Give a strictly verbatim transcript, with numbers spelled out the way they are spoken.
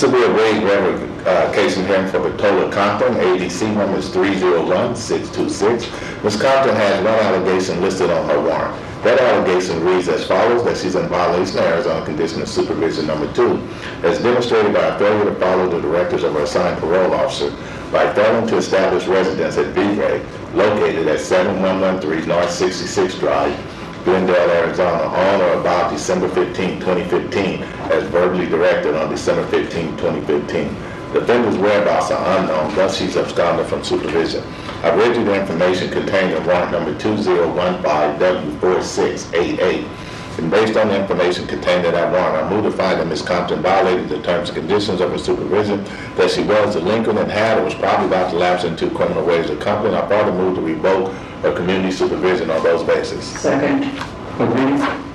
Severe wage revocation hearing for Batola Compton. A B C number is three zero one six two six. Miz Compton has one allegation listed on her warrant. That allegation reads as follows, that she's in violation of Arizona Condition of Supervision number two, as demonstrated by a failure to follow the directives of her assigned parole officer by failing to establish residence at V-Ray, located at seven one one three North sixty-sixth Drive, Glendale, Arizona, on or about December fifteenth, twenty fifteen, as verbally directed on December fifteenth, twenty fifteen. The offender's whereabouts are unknown, thus she's absconded from supervision. I've read you the information contained in warrant number two zero one five W four six eight eight. And based on the information contained in that warrant, I move to find that Miz Compton violated the terms and conditions of her supervision, that she was delinquent and had or was probably about to lapse into criminal ways of company. I further move to revoke her community supervision on those bases. Second. Agreed.